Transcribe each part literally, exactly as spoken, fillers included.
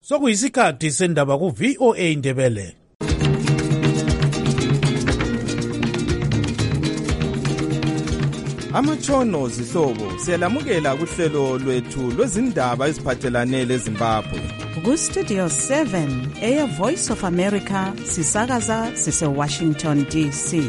Sokuyisikhathi sendaba ku V O A Ndebele. Amatshono zihlobo siyalamukela kuhlelo lwethu lwezindaba eziphathelane leZimbabwe. Ku Studio seven, Air Voice of America, sisakaza sise Washington D C.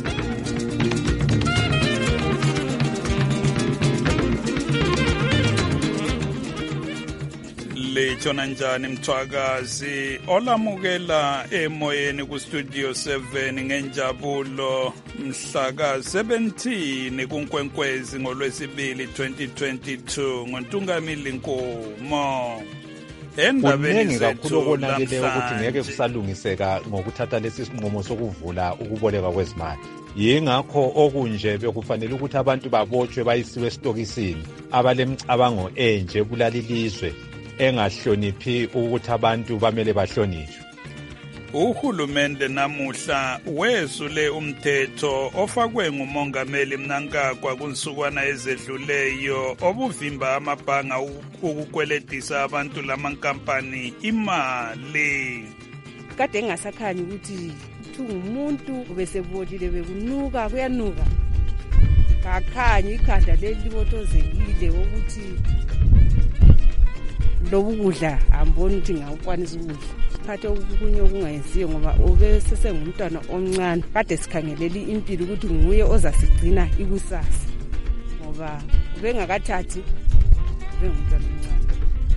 Lechona njani mthwakazi olamukela emoyeni ku Studio seven ngenjabulo mhla ka seventeen kuNkwenkwezi ngolwesibili twenty twenty-two ngoNtungamili Nkomo. Endabeni kakhulu okonakeleyo ukuthi ngeke kusalungiseka ngokuthatha lesi sinqumo sokuvula ukuboleka kwezimali. Yingakho okunje bekufanele ukuthi abantu babotshwe bayisiwe estokisini abalemcabango enje bulalilizwe engahloniphi ukuthi abantu bamele bahlonishwe. Uhulumende namuhla wesule umthetho ofakwe ngumongameli Mnangagwa kunsukwana ezedluleyo obuvimba amabhanga ukukweletisa abantu lamankampani imali. Kade engasakhanyi ukuthi ungumuntu ubesebotile bekunuka kuyanuka. Kakhanyi ikhanda leli libotozekile ukuthi lobu kudla amboni ukuthi ngakwanisa ukudla. Phathe okunye okungayenziyo ngoba ube sesengumntwana omncane kade sikhangeleli impilo ukuthi nguye ozasigcina ikusasa ngoba ube ngakathathi ube ngumntwana omncane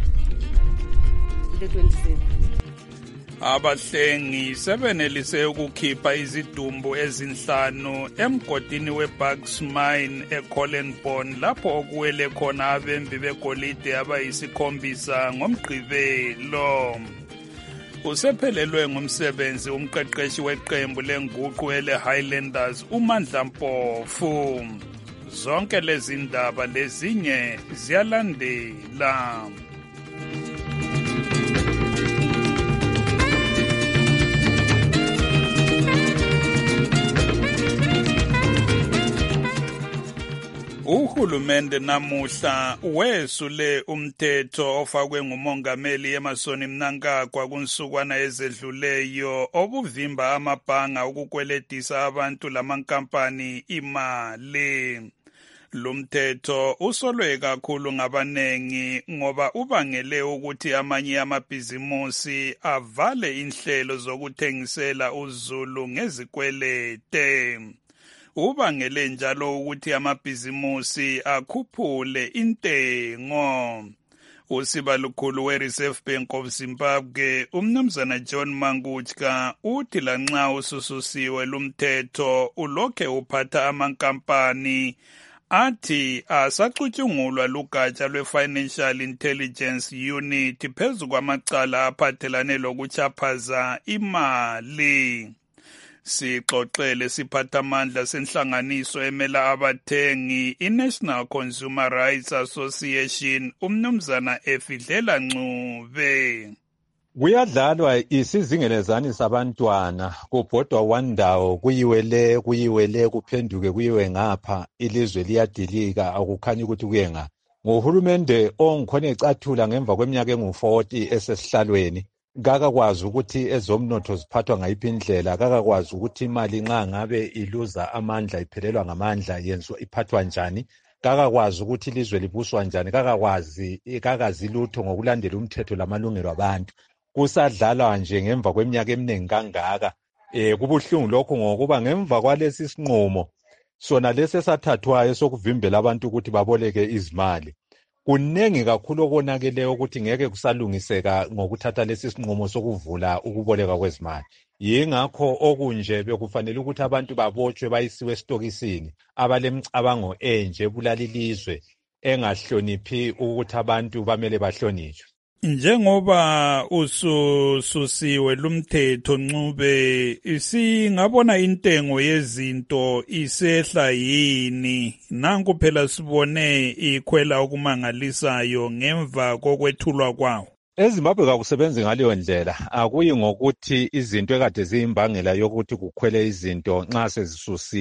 le twenty-seven. Abahlengi sebenelise ukukhipha izidumbu ezinhlanu emgodini weBucks Mine eCollenbone lapho okuwele khona abembi begolide abayisikhombisa ngomgqibelo. Usephelelwe ngumsebenzi umqeqeshi weqembu lenguqu ele Highlanders uMandla Mpofu. Zonke lezi ndaba lezinye ziyalandela. Uhulumende namuhla wesule umthetho ofakwe ngumongameli Emmerson Mnangagwa kunsukwana ezedluleyo obuvimba amabhanga ukukweletisa abantu lamankampani imali. Lumthetho usolwe kakhulu ngabanengi ngoba ubangele ukuthi amanye amabhizimusi avale inhlelo zokuthengisela uzulu ngezikwelete. Ubangele njalo ukuthi amabhizimusi akhuphule intengo. Usibalukhulu we-Reserve Bank of Zimbabwe umnumzana John Mangutska uthi lanxa usususiwe lumthetho ulokhe uphatha amankampani athi asacutshungulwa lugatsha lwe-Financial Intelligence Unit phezu kwamacala aphathelane lokuchaphaza imali. Sixoxele siphathamandla senhlanganiso emela abathengi iNational Consumer Rights Association umnumzana Efidlela Ncube. Kuyadlalwa isizingelezani sabantwana kubhodwa wandawo kuyiwele kuyiwele kuphenduke kuyiwe ngapha ilizwe liyadilika akukhanyi ukuthi kuye nga. Ngohulumende ongikhona ecathula ngemva kweminyaka engu forty esesihlalweni. Kakakwazi ukuthi ezomnotho ziphathwa ngayiphi indlela, kakakwazi ukuthi imali nxa ngabe iluza amandla iphelelwa ngamandla yenziwa iphathwa njani, kakakwazi ukuthi ilizwe libuswa njani, kakakwazi kakazi lutho ngokulandela umthetho lamalungelo abantu. Kusadlalwa nje ngemva kweminyaka eminingi kangaka. Eh kubuhlungu lokho ngokuba ngemva kwalesi sinqumo sona lesesathathwayo sokuvimbela abantu ukuthi baboleke izimali. Kunengi kakhulu okonakeleyo ukuthi ngeke kusalungiseka ngokuthatha lesi sinqumo sokuvula ukuboleka kwezimali. Yingakho okunje bekufanele ukuthi abantu babotshwe bayisiwe estokisini abalemcabango enje bulalilizwe engahloniphi ukuthi abantu bamele bahlonishwe. Njengoba usususiwe lumthetho Ncube, singabona intengo yezinto isehla yini? Nanku phela sibone ikhwela okumangalisayo ngemva kokwethulwa kwawo. EZimbabwe kakusebenzi ngaleyo ndlela. Akuyi ngokuthi izinto ekade ziyimbangela yokuthi kukhwele izinto nxa sezisusiwe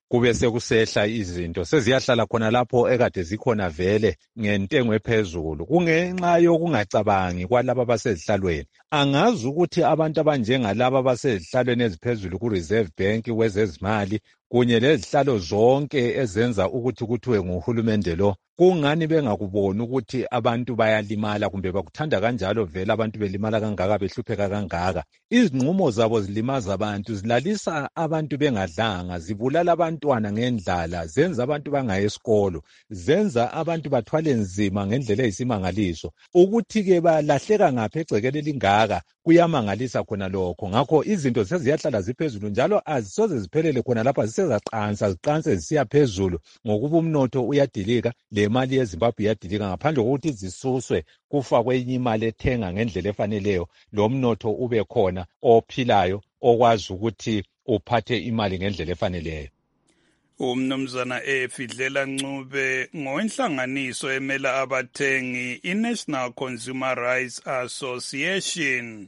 kube sekusehla izinto seziyahlala khona lapho ekade zikhona vele ngentengo ephezulu kungenxa yokungacabangi kwalabo abasezihlalweni. Angazi ukuthi abantu abanjengalabo abasezihlalweni eziphezulu ku-Reserve Bank kwezezimali kunye lezihlalo zonke ezenza ukuthi kuthiwe nguhulumende lo, kungani bengakuboni ukuthi abantu bayalimala kumbe bakuthanda kanjalo vele abantu belimala kangaka behlupheka kangaka. Izinqumo zabo zilimaza abantu, zilalisa abantu bengadlanga, zibulala abantwana ngendlala, zenza abantu bangayi esikolo, zenza abantu bathwale nzima ngendlela eyisimangaliso. Ukuthi-ke balahleka ngaphi egcekeni elingaka kuyamangalisa khona lokho. Ngakho izinto seziyahlala ziphezulu njalo azisoze ziphelele khona lapha, zisezaqansa ziqanse zisiya phezulu ngokuba umnotho uyadilika, le mali yeZimbabwe iyadilika ngaphandle kokuthi zisuswe kufakwe enye imali ethenga ngendlela efaneleyo, lo mnotho ube khona ophilayo okwazi ukuthi uphathe imali ngendlela efaneleyo. Umnumzana Efidlela Ncube ngowenhlanganiso emela abathengi iNational Consumer Rights Association.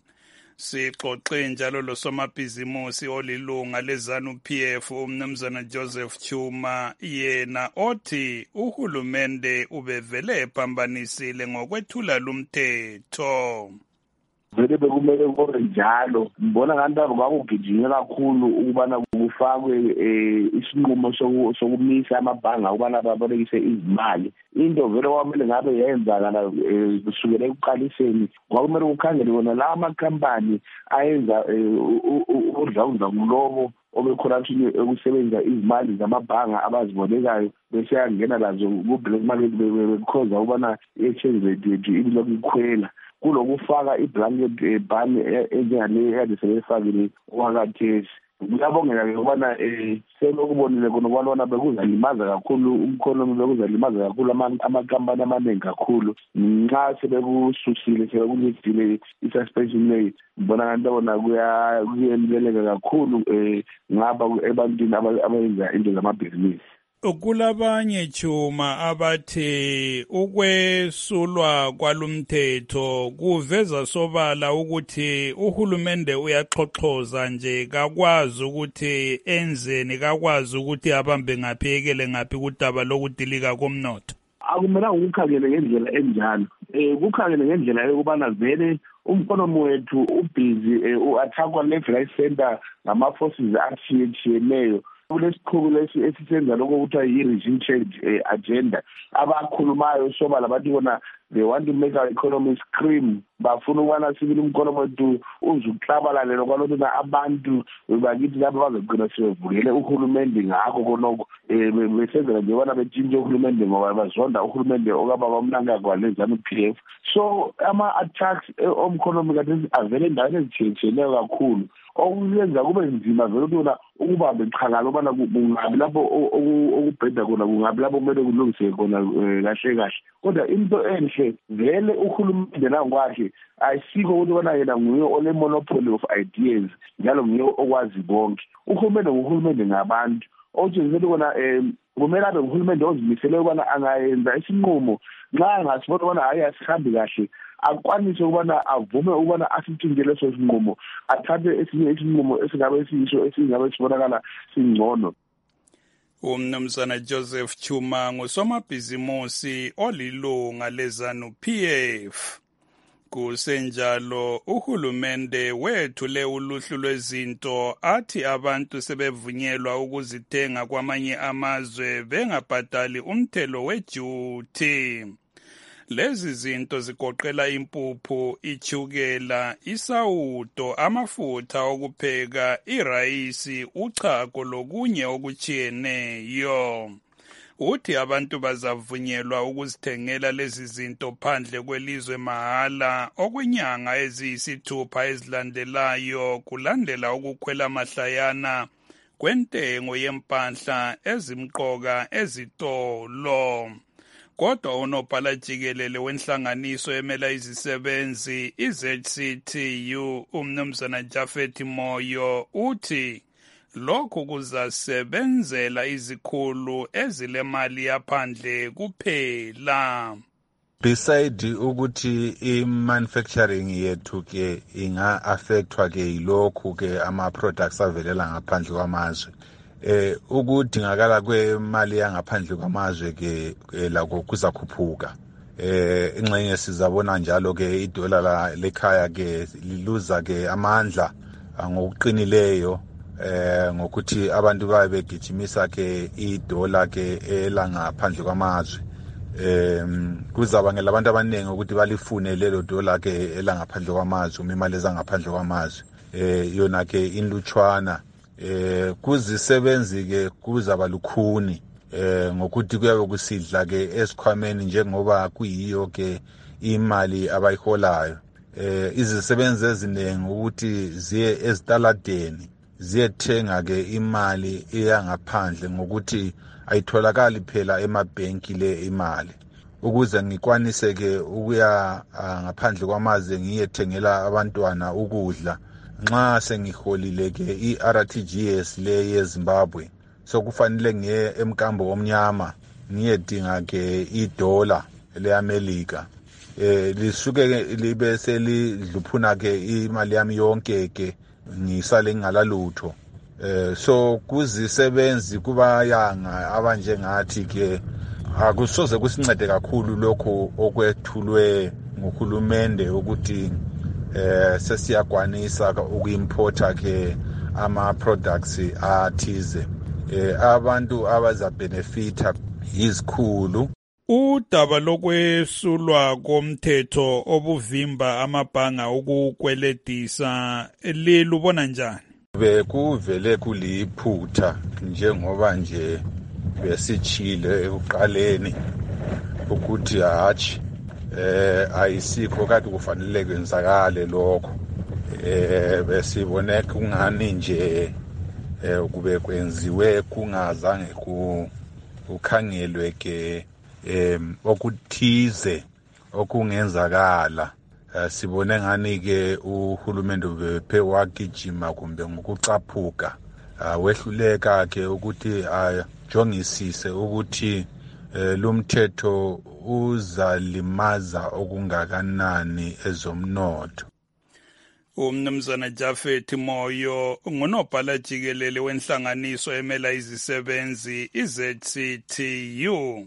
Sixoxe njalo losomabhizimusi olilunga leZANU-P F umnumzana Joseph Chuma, yena othi uhulumende ubevele ephambanisile ngokwethula lumthetho. Vele bekumele kube njalo. Ngibona ngantaba kwakugijinye kakhulu ukubana kufakwe isinqumo sokumisa amabhanga ukubana babolekise izimali. Into vele kwamele ngabe yenzakala kusukela ekuqaliseni, kwakumele kukhangele wona la amakhampani ayenza udlawuza kulobo obecorruption ekusebenzisa izimali zamabhanga abazibolekayo bese yangena lazo ku-black market bekhoza ukubana i-exchange rate yethu ibilokhu ikhwela. Kulokufaka i-blanket ban enjengale ekade sebeyifakile okwakathesi. Kuyabongeka-ke ukubana um selokubonile khona ukubana bekuzalimaza kakhulu umkhonomi, bekuzalimaza kakhulu amakampani amaningi kakhulu. Nxa sebekususile sebekunyethile i-suspension rate, ngibona kanti bona kuyeleleka kakhulu um ngaba ebantwini abenza into zamabhizinisi. Kulabanye Chuma abathi ukwesulwa kwalumthetho kuveza sobala ukuthi uhulumende uyaxoxoza nje, kakwazi ukuthi enzeni, kakwazi ukuthi abambe ngaphi ekele ngaphi kudaba lokudilika komnotho. Akumelanga ukukhangele ngendlela enjalo. Eh kukhangele ngendlela yokubana vele umkhonomi wethu ubhizi u-attackwa left right center ngama forces athiyetshiyeneyo. Kulesiqhubu lesi esisenza lokho kuthiwa yi-regime change agenda abakhulumayo sobala bathi bona they want to make our economy scream. Bafuna ukubana sibili umkhonomi wethu uzukuhlabalale lokwalothu abantu bakithi lapho bazogcina sebevukele uhulumende ngakho konoko besenzela nje bona betshintshe uhulumende ngoba bazonda uhulumende okababa uMnangagwa leZANU-P F. So ama-attacks omkhonomi kathesi avele endaweni ezitshiyetshiyeneyo kakhulu, okuyenza kube nzima vele ukubona ukubambe ichakala ubana kungabi lapho okubheda khona, kungabi lapho kumele kulungiseke khona kahle kahle. Kodwa into enhle vele uhulumende nangokwakhe ayisikho ukuthi bona yena nguye ole monopoly of ideas njalo nguye okwazi konke. Uhulumende nguhulumende ngabantu, okutshengisa kona um kumele abe nguhulumende ozimisele ukubana angayenza isinqumo nxa angasibona ubana hayi asihambi kahle, akwanise ukubana avume ukubana asitshintshele leso sinqumo, athathe esinye isinqumo esingabe siyiso esingabe sibonakala singcono. Umnumzana Joseph Chuma ngusomabhizimusi olilunga leZANU-P F. Kusenjalo uhulumende wethule uluhlu lwezinto athi abantu sebevunyelwa ukuzithenga kwamanye amazwe bengabhadali umthelo weduty. Lezi zinto zigoqela impuphu, ichukela, isawudo, amafutha okupheka, irayisi, uchago lokunye okuchiyeneyo. Uthi abantu bazavunyelwa ukuzithengela lezi zinto phandle kwelizwe mahala okwenyanga eziyisithupha ezilandelayo kulandela ukukhwela mahlayana kwentengo yempahla ezimqoka ezitolo. Kodwa unobhala jikelele wenhlanganiso emela izisebenzi i-Z C T U umnumzana Jafet Moyo uthi lokhu kuzasebenzela izikhulu ezilemali yaphandle kuphela. Beside ukuthi i-manufacturing yethu ke inga-affectwa ke yilokhu ke ama-products avelela ngaphandle kwamazwe, eh ukudingakala kwemali yangaphandle kwamazwe ke lakho kuzakhuphuka. Eh ingxenye sizabona njalo ke idola la lekhaya ke liluza ke amandla ngokuqinileyo eh ngokuthi abantu babe begijimisa ke idola ke elangaphandle kwamazwe. Em kuzabangela abantu abaningi ukuthi balifune lelo dola ke elangaphandle kwamazwe uma imali ezangaphandle kwamazwe. Eh yona ke inlutshwana eh kuzisebenzi ke kuzaba lukhuni eh ngokuthi kuyabe kusidla ke esikhwameni njengoba kuyiyo ke imali abayiholayo. Eh izisebenzi eziningi ukuthi ziye ezitaladeni ziyethenga ke imali eyangaphandle ngokuthi ayitholakali phela emabhenki le imali. Ukuze ngikwanise ke ukuya ngaphandle kwamazwe ngiyethengela abantwana ukudla nxa sengiholile ke i-R T G S le yeZimbabwe so kufanele ngiye emkambo omnyama ngiyedinga ke idola leAmerica eh lisuke libe selidluphuna ke imali yami yonke ke ngisale ngalalutho. Eh so kuzisebenzi kubayanga abanjengathi ke akusoze kusincede kakhulu lokho okwethulwe nguhulumende ukuthi eh sesiyakwanisa ukuimporta ke ama products athize eh abantu abaza benefita izikhulu. Udaba lokwesulwa komthetho obuvimba amabhanga ukukweledisa lilubona njani? Bekuvele kuliphutha njengoba nje besichile ekuqaleni ukuthi hatshi eh ayisikho kade kufanele kwenzakale lokho. Eh besibone kungani nje eh kube kwenziwe kungazange ku ukhangelwe ke em okuthize okungenzakala. Sibone ngani ke uhulumende bephe wagijima kumbe ngokucaphuka wehluleka ke ukuthi ajongisise ukuthi lumthetho uzalimaza okungakanani ezomnotho. Umnumzana Jafet Moyo ngunobhala jikelele wenhlanganiso emela izisebenzi i-Z C T U.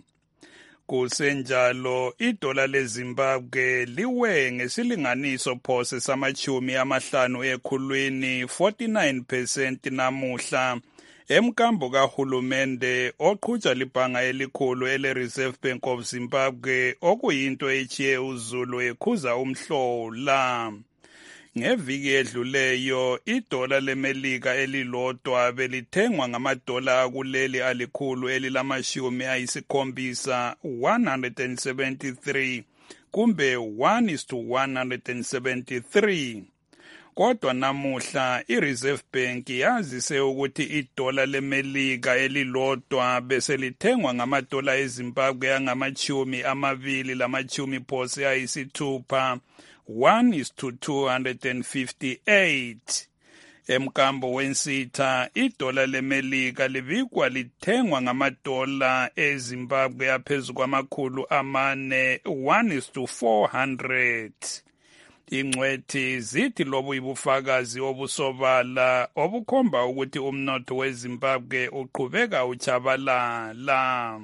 Kusenjalo idola leZimbabwe liwe ngesilinganiso phose samachumi amahlanu ekhulwini forty-nine percent namuhla emkambo kahulumende oqhutsha libhanga elikhulu ele-Reserve Bank of Zimbabwe okuyinto echiye uZulu ekhuza umhlola. Ngeviki edluleyo idola leMelika elilodwa belithengwa ngamadola akuleli alikhulu elilamashumi ayisikhombisa one hundred seventy-three kumbe one is to one hundred seventy-three. Kodwa namuhla iReserve Bank yazise ukuthi idola leMelika elilodwa beselithengwa ngamadola eZimbabwe angamachumi amabili lamachumi phose ayisithupha one is to two hundred fifty-eight. Emkambo wensitha idola leMelika libikwa lithengwa ngamadola eZimbabwe aphezu kwamakhulu amane one is to four hundred. Ingcwethi zithi lobu ibufakazi obusobala obukhomba ukuthi umnotho weZimbabwe uqhubeka uchabalala.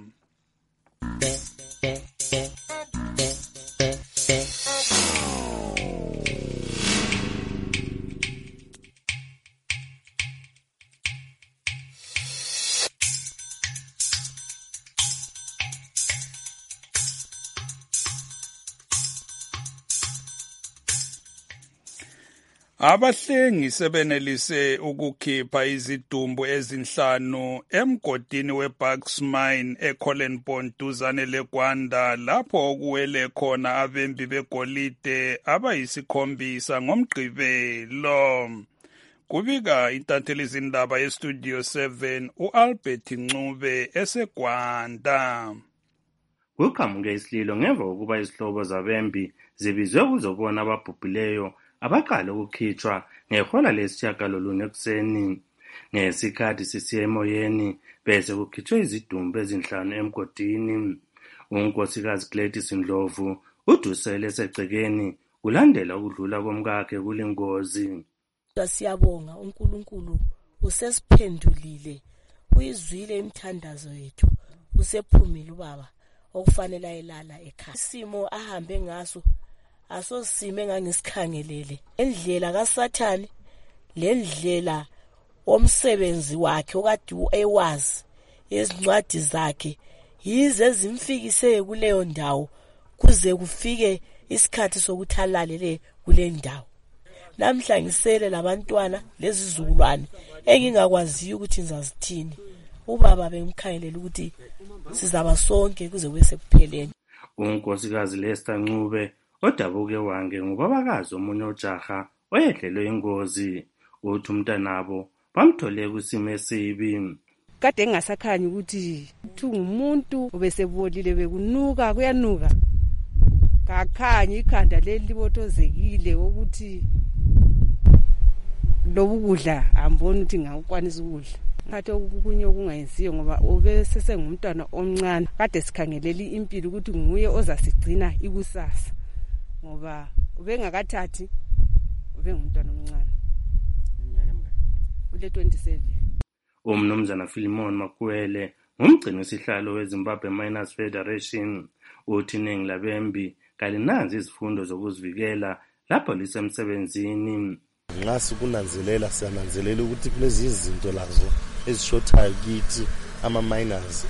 Abahlengi sebenelise ukukhipha izidumbu ezinhlanu emgodini weBucks Mine eCollenbone duzane leGwanda lapho okuwele khona abembi begolide abayisikhombisa ngomgqibelo. Kubika intatheli izindaba yeStudio seven uAlbert Ncube eseGwanda. Kuqhamuke isililo ngemva kokuba izihlobo zabembi zibizwe kuzobona ababhubhileyo abaqala ukukhitshwa ngehola lesishiyagalolunye ekuseni. Ngesikhathi sisiya emoyeni bese kukhitshwe izidumbu ezinhlanu emgodini. Unkosikazi Gladys Ndlovu udusele esegcekeni ulandela ukudlula komkakhe kulingozi. Siyabonga uNkulunkulu usesiphendulile uyizwile imithandazo yethu usephumile ubaba okufanele ayelala ekhaya. Isimo ahambe ngaso asosime engangisikhangelele. Endlela kaSathane lendlela omsebenzi wakhe okade ewazi ezincwadi zakhe yize ezimfikise kuleyo ndawo kuze kufike isikhathi sokuthi alalele kule ndawo. Namhla ngisele labantwana lezizukulwane engingakwaziyo ukuthi ngizazithini. Ubaba bengimkhangelela ukuthi sizaba sonke kuze kwese kupheleni. Unkosikazi Lester Ncube odabuke wange ngubabakazi omunye ojaha oyehlelwe ingozi. Uthi umntanabo bamthole kusimo esibi. Kade ngingasakhanyi ukuthi ungumuntu obesebolile bekunuka kuyanuka. Kakhanyi ikhanda leli libotozekile ukuthi lobu kudla amboni ukuthi ngakwanisa ukudla. Phathe okunye okungayenziyo ngoba ube sesengumntwana omncane. Kade sikhangeleli impilo ukuthi nguye ozasigcina ikusasa. Ngoba ube ngakathathi ube ngumntwana omncane. Iminyaka emingaki? Ule twenty-seven. Umnumzana Philemon Makwele ngumgcini sihlalo weZimbabwe Miners Federation uthi iningi labembi kalinanzi izifundo zokuzivikela lapho lisemsebenzini. Nxa sikunanzelela siyananzelela ukuthi kulezi izinto lazo ezishothayo kithi ama miners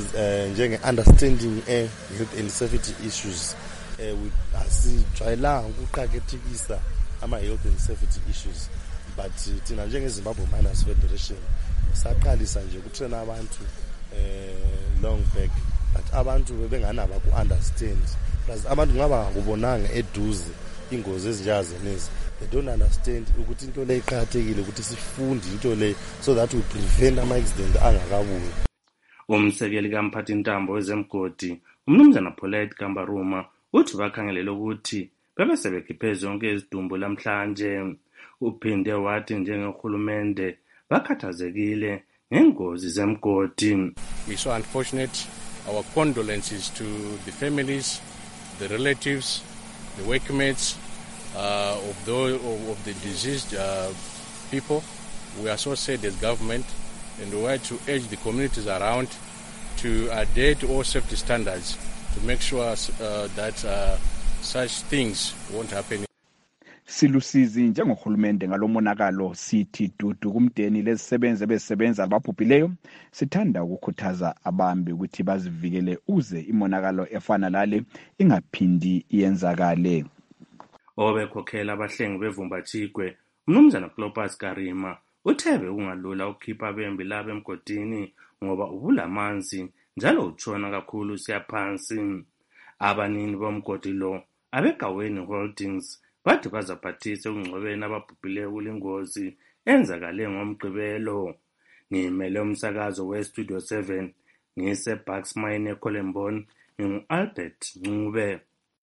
njenge understanding eh health and safety issues eh asijwayelanga ukuqhakethikisa ama health and safety issues, but thina njenge Zimbabwe Miners Federation saqalisa nje ukutrain abantu eh long back, but abantu bebenganaba ku understand plus abantu ngaba kubonanga eduze ingozi ezinjazi nezi. They don't understand ukuthi into le iqhathekile ukuthi sifunde into le so that we prevent ama accident angakabuyi. Umsekeli kamphathi intambo wezemgodi umnumzana Paulette Kambaruma uthi bakhangelela ukuthi bebe sebekhiphe zonke izidumbu lamhlanje. Uphinde wathi njengehulumende bakhathazekile ngengozi zemgodi. We so unfortunate. Our condolences to the families, the relatives, the workmates uh, of those of, of the deceased uh, people. We are so sad as government, and we want to urge the communities around to adhere to all safety standards to make sure uh, that uh, such things won't happen. Silusizi njengohulumende ngalomonakalo sithi dudu kumdeni lezisebenze besebenza ababhubhileyo. Sithanda ukukhuthaza abambi ukuthi bazivikele uze imonakalo efana lale ingaphindi iyenzakale. Obekhokhela abahlengi bevumbathigwe umnumzana Clopas Karima uthebe ungalula ukukhipha abembi laba emgodini ngoba ubulamanzi njalo utshona kakhulu siyaphansi. Abanini bomgodi lo abegaweni holdings bathi bazaphathisa ukungcwebeni ababhubhileyo kulingozi enzakale ngomgqibelo. Ngimele umsakazo we-Studio seven ngise-Bucks Mine eColenbon ngingu-Albert Ncube.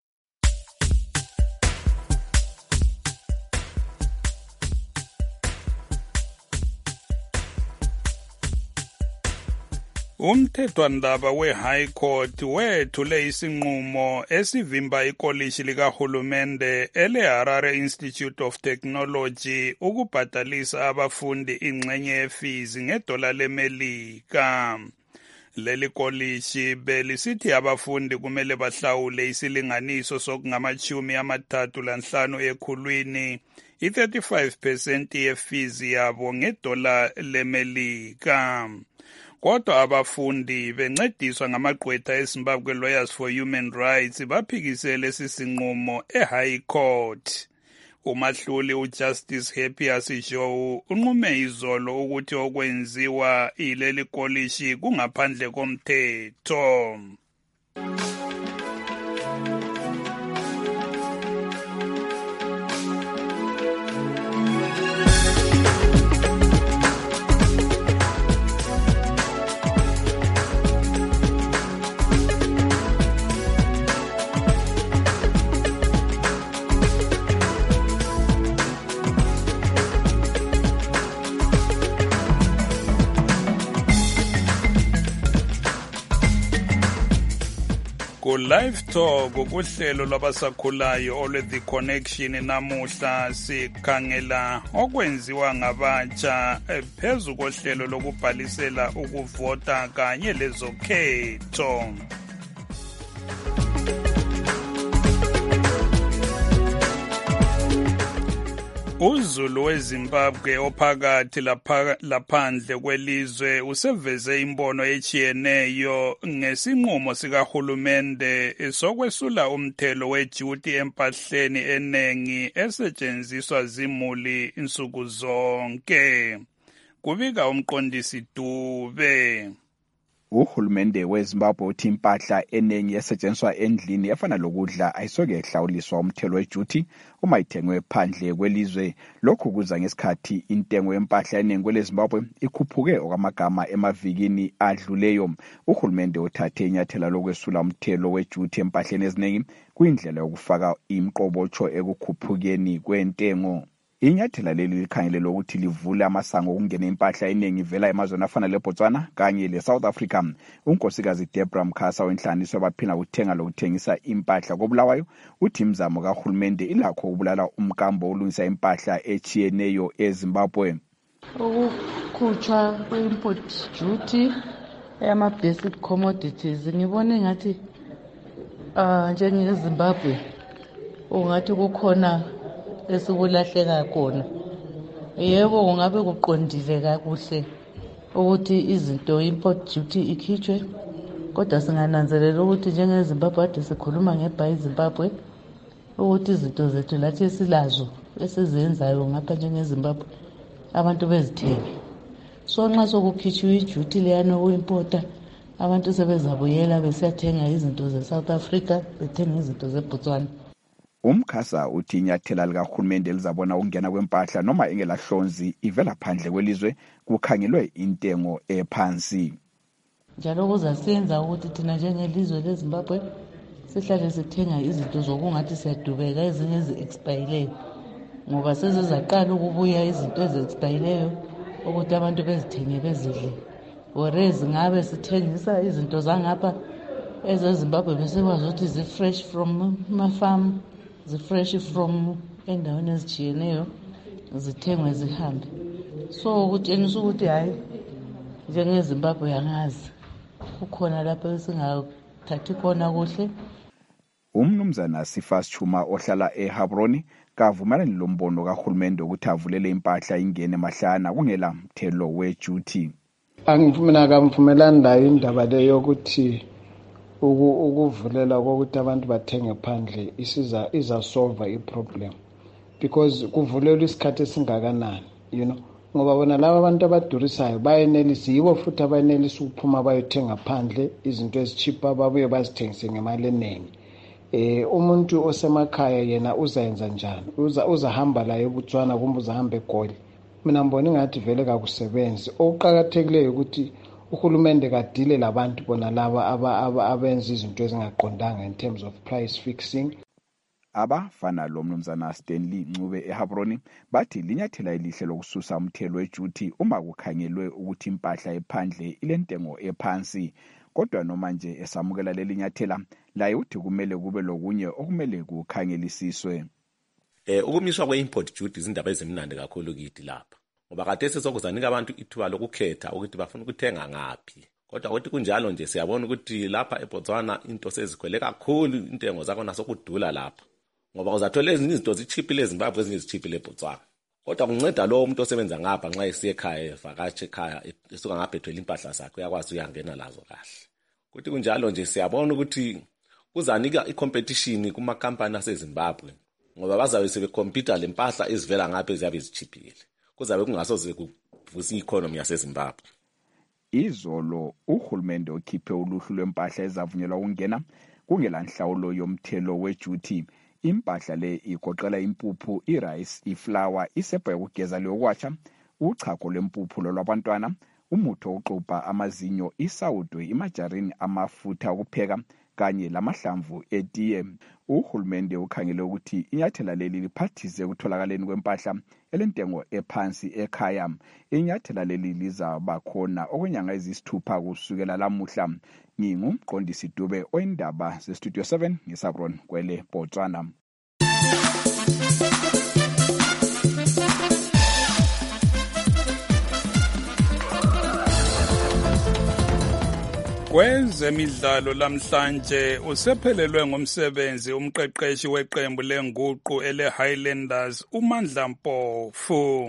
Umthethwandaba we-High Court wethule isinqumo esivimba ikolishi likahulumende ele-Harare Institute of Technology ukubhadalisa abafundi ingxenye yefizi ngedola leMelika. Leli kolishi belisithi abafundi kumele bahlawule isilinganiso sokungamachumi amathathu lanhlanu ekhulwini i-thirty-five percent yefizi yabo ngedola leMelika. Kodwa abafundi bencediswa ngamagqwetha eZimbabwe Lawyers for Human Rights baphikisele sisinqumo eHigh Court. Umahluli uJustice Happias Joe unqume izolo ukuthi okwenziwa ileli kolishi kungaphandle komthetho. ku-live talk kuhlelo lwabasakhulayo olwe-The Connection. Namuhla sikhangela okwenziwa ngabatsha phezu kohlelo lokubhalisela ukuvota kanye lezokhetho. UZulu weZimbabwe ophakathi laphandle kwelizwe useveze imbono echiyeneyo ngesinqumo sikahulumende sokwesula umthelo weduty empahleni enengi esetshenziswa zimuli insuku zonke. Kubika umqondisi Dube. Uhulumende weZimbabwe uthi impahla eningi esetshenziswa endlini efana lokudla ayisoke ehlawuliswa umthelo weduty uma ithengwe phandle kwelizwe. Lokhu kuza ngesikhathi intengo yempahla eningi kweleZimbabwe ikhuphuke okwamagama emavikini adluleyo. Uhulumende uthathe inyathela lokwesula umthelo weduty empahleni eziningi kuyindlela yokufaka imqobotsho ekukhuphukeni kwentengo. Inyathela leli likhangelelwe ukuthi livule amasango okungena impahla eningi ivela emazweni afana leBotswana kanye leSouth Africa. Unkosikazi Deborah Mkhasa wenhlanganiso abaphila ukuthenga lokuthengisa impahla koBulawayo uthi imizamo kahulumende ilakho ukubulala umkambo olungisa impahla echiyeneyo eZimbabwe. Ukukhutshwa kwe-import duty eyama-basic commodities ngibone ngathi uh, njengeZimbabwe ungathi kukhona esikulahleka khona. Yebo kungabe kuqondile kakuhle ukuthi izinto import duty ikhitshwe, kodwa singananzelela ukuthi njengeZimbabwe ade sikhuluma ngeBuy Zimbabwe ukuthi izinto zethu lathi esilazo esizenzayo ngapha njengeZimbabwe abantu bezithenge. So nxa sokukhitshwe iduty leyana ukuimporta abantu sebezabuyela besiyathenga izinto zeSouth Africa bethenga izinto zeBotswana. Umkhasa uthi inyathela likahulumende lizabona ukungena kwempahla noma ingelahlonzi ivela phandle kwelizwe kukhangelwe intengo ephansi. Njalo kuzasenza ukuthi thina njengelizwe leZimbabwe sihlale sithenga izinto zokungathi siyadubeka ezinye ezi-expireyo ngoba sezizaqala ukubuya izinto ezi-expireyo ukuthi abantu bezithenge bezidle. Whereas ngabe sithengisa izinto zangapha ezeZimbabwe besekwazi ukuthi zi-fresh from ma-farm, zi-fresh from endaweni ezijiyeneyo zithengwe zihambe. So ukutshengisa ukuthi hayi njengeZimbabwe yangazi kukhona lapho esingathathi khona kuhle. Umnumzana Sifas Chuma ohlala eHabroni kavumelani lombono kahulumende ukuthi avulele impahla ingene mahlana kungela mthelo weduty. Angifumana kamvumelani layo indaba le yokuthi ukuvulela kokuthi abantu bathenge phandle isiza iza solve iproblem, because kuvulelwa isikhathi esingakanani, you know, ngoba bona laba abantu abadurisayo bayenelisa yibo futhi abayenelisa ukuphuma bayothenga phandle izinto ezicheaper babuye bazithengise ngemali eningi. Eh umuntu osemakhaya yena uzayenza njani? Uza uzahamba la eBotswana kumbe uzahamba eGoli? Mina ngibona ngathi vele kakusebenzi. Okuqhakathekileyo ukuthi uhulumende kadile labantu bona laba aba abenza izinto ezingaqondanga in terms of price fixing. Abafana lo mnumzana Stanley Ncube eHabroni bathi linyathela elihle lokususa umthelo weduty uma kukhangelwe ukuthi impahla ephandle ilentengo ephansi. Kodwa noma nje esamukela lelinyathela laye uthi kumele kube lokunye okumele kukhangelisiswe. Eh ukumiswa kwe-import duty izindaba ezimnandi kakhulu kithi lapha. Ngoba kade sesokuzanika abantu ithuba lokukhetha ukuthi bafuna ukuthenga ngaphi. Kodwa ukuthi kunjalo nje siyabona ukuthi lapha eBotswana into sezikhwele kakhulu, intengo zakhona sokudula lapha. Ngoba uzathola ezinye izinto zichipile eZimbabwe ezinye zichipile eBotswana. Kodwa kunceda lo umuntu osebenza ngapha nxa esiye ekhaya evakatshe ekhaya esuka ngapha ethwele impahla zakhe uyakwazi uyangena lazo kahle. Kuthi kunjalo nje siyabona ukuthi kuzanika icompetition kuma company aseZimbabwe ngoba bazabe sebecompete lempahla ezivela ngapha eziyabe zichipile. Kuzabe kungasoze kuvusa i-economy yaseZimbabwe. Izolo uhulumende okhiphe uluhlu lwempahla ezavunyelwa ukungena kungelanhlawulo yomthelo weduty. Impahla le igoqela impuphu, irice, iflour, isepha yokugeza leyokwasha, uchago lwempuphu lwabantwana, umuthi wokuxubha amazinyo, isawudo, imajarini, amafutha okupheka kanye lamahlamvu etiye. Uhulumende ukhangele ukuthi inyathela leli liphathise ukutholakaleni kwempahla elentengo ephansi ekhaya. Inyathela leli lizaba khona okwenyanga ezisithupha kusukela lamuhla. ngingumqondisi Dube oyindaba zestudio seven ngisabron kwele Botswana. Kwezemidlalo lamhlanje usephelelwe ngumsebenzi umqeqeshi weqembu lenguqu ele Highlanders uMandla Mpofu.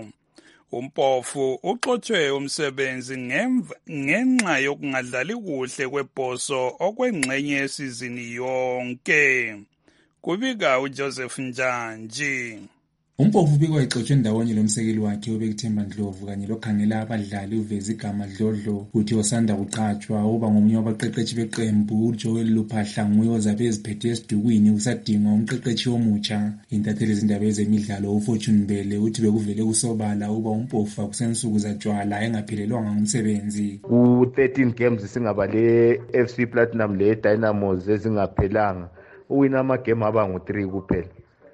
Umpofu uxotshwe umsebenzi ngenxa yokungadlali kuhle kwebhoso okwengxenye yesizini yonke. Kubika uJoseph Njanji. Umpofu ubikwa exotshwe ndawonye lomsekeli wakhe obekuthemba Ndlovu kanye lokhangela abadlali uveza igama Dlodlo uthi osanda kuqatshwa uba ngomunye wabaqeqeshi beqembu uJoel Luphahla nguye ozabe eziphethe esidukwini kusadingwa umqeqeshi omutsha. Intatheli izindaba ezemidlalo uFortune Mbele uthi bekuvele kusobala uba umpofu akusensuku zatshwala engaphelelwanga ngumsebenzi. Ku thirteen games singabale F C Platinum le Dynamos ezingaphelanga uwina amagame aba ngo three kuphela.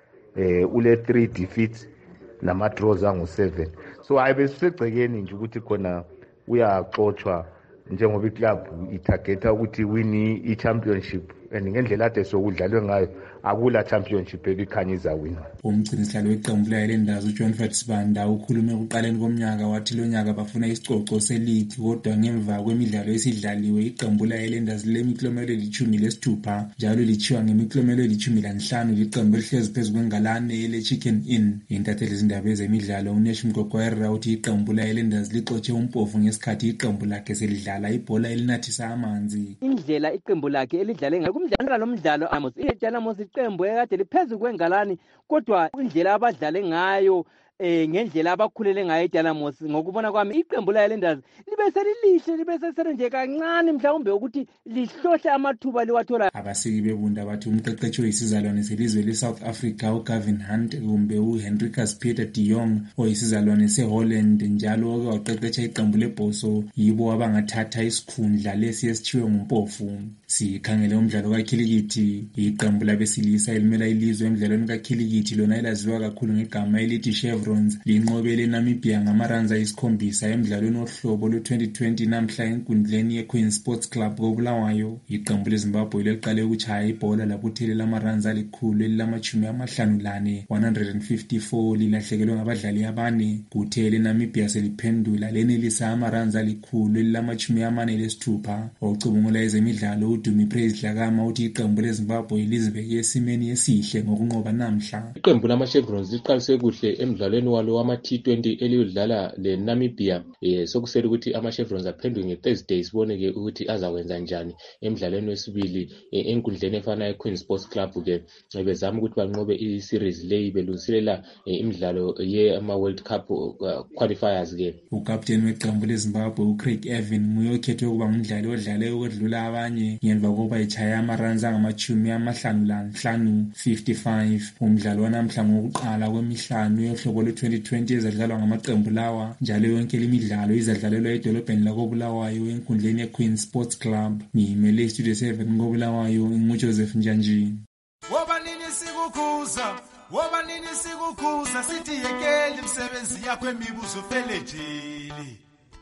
Eh ule three defeats nama draws angu seven. So ayibe sisegcekeni nje ukuthi khona uyaxoxwa njengoba iclub itargeta ukuthi win i-championship and ngendlela ade sokudlalwe ngayo akula championship ebikhanyiza wina. Umgcinisihlalo weqembu leHighlanders uJohn Fatsibanda ukhulume ekuqaleni komnyaka wathi lo nyaka bafuna isicoco seligi kodwa ngemva kwemidlalo esidlaliwe iqembu leHighlanders lemiklomelo elithumi lesithupha njalo lichiwa ngemiklomelo elithumi lanhlanu liqembu elihlezi phezu kwengalane ele Chicken Inn. Intatheli izindaba ezemidlalo uNesh Mgogwera uthi iqembu leHighlanders lixotshe umpofu ngesikhathi iqembu lakhe selidlala ibhola elinathisa amanzi. Indlela iqembu lakhe elidlale ngayo kumdlalo lomdlalo Amos iDynamos iqembu ekade liphezulu kwengalani kodwa indlela abadlale ngayo eh ngendlela abakhulele ngayo iDynamos ngokubona kwami iqembu leHighlanders libe selilihle libe seserenje kancane mhlawumbe ukuthi lihlohle amathuba liwathola. Abasiki bebunda bathi umqeqeshi oyisizalwane selizwe leSouth Africa uGavin Hunt kumbe uHenricus Peter de Jong oyisizalwane seHolland njalo oke waqeqesha iqembu lebhoso yibo abangathatha isikhundla lesi esithiwe ngumpofu. Sikhangele umdlalo kaKhilikithi iqembu labesilisa elimela ilizwe emidlalweni kaKhilikithi lona elaziwa kakhulu ngegama elithi Chevrons linqobele Namibia ngamaranza isikhombisa emidlalweni ohlobo lwe-twenty twenty namhla enkundleni yeQueen Sports Club koBulawayo. Iqembu leZimbabwe liqale ukuchaya ibhola labuthelela amaranza alikhulu elilamachumi amahlanu lane one hundred fifty-four lilahlekelwe ngabadlali abane kuthele Namibia seliphendula lenelisa amaranza alikhulu elilamachumi amane lesithupha. Ocubungula ezemidlalo Dumi Praise Dlakama uthi iqembu leZimbabwe lizibeke esimeni esihle ngokunqoba namhla. Iqembu lamaChevrons liqalise kuhle emidlalweni walo wama T twenty eliyodlala leNamibia. Eh sokusele ukuthi amaChevrons aphenduke ngeThursday siboneke ukuthi azakwenza njani emidlalweni wesibili enkundleni efana yeQueen Sports Club ke bezama ukuthi banqobe iseries leyi belungiselela imidlalo ye ama World Cup qualifiers ke. Ucaptain weqembu leZimbabwe uCraig Evan nguye okhethwe ukuba ngumdlali odlale ukwedlula abanye ngemva kokuba echaya amaranza ngamachumi amahlanu lanhlanu fifty-five. Umdlalo wanamhla ngokuqala kwemihlanu yohlobo lwe-twenty twenty ezadlalwa ngamaqembu lawa njalo yonke imidlalo izadlalelwa edolobheni lakoBulawayo enkundleni yeQueen Sports Club. Ngimele iStudio seven koBulawayo nguJoseph Njanji. Woba nini sikukhuza woba nini sikukhuza sithi yekele imisebenzi yakho emibuzo felejeli.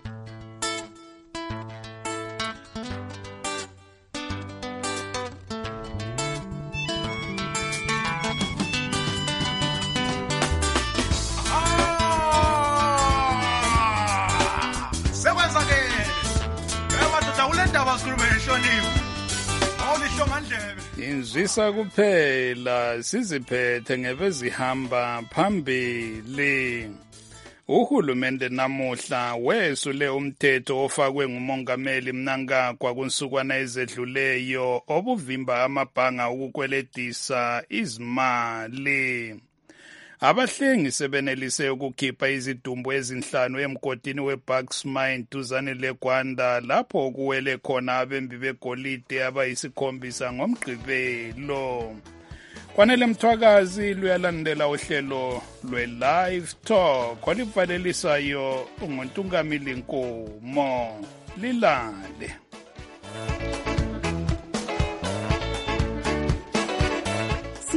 Inzwisa kuphela siziphethe ngebezihamba phambili. Uhulumende namuhla wesule umthetho ofakwe ngumongameli Mnangagwa kunsukwana ezedluleyo obuvimba amabhanga ukukweletisa izimali. Abahlengi sebenelise ukukhipha izidumbu ezinhlanu emgodini weBucks Mine duzane leGwanda lapho kuwele khona abembi begolide abayisikhombisa ngomgqibelo. Kwanele Mthwakazi luyalandela uhlelo lwe-Live Talk olivalelisayo unguntungamili Nkomo. Lilale.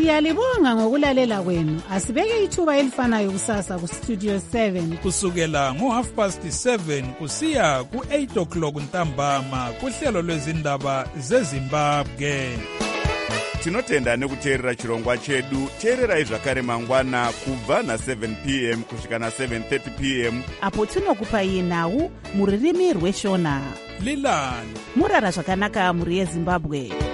Siyalibonga ngokulalela kwenu. Asibeke ithuba elifanayo kusasa ku Studio seven kusukela ngo half past seven kusiya ku eight o'clock ntambama kuhlelo lwezindaba zeZimbabwe. Tinotenda nekuteerera chirongwa chedu. Teererai zvakare mangwana kubva na seven p m kusvika na seven thirty p m apo tinokupai nhau muririmi rweshona. Lilani murara zvakanaka muri yeZimbabwe.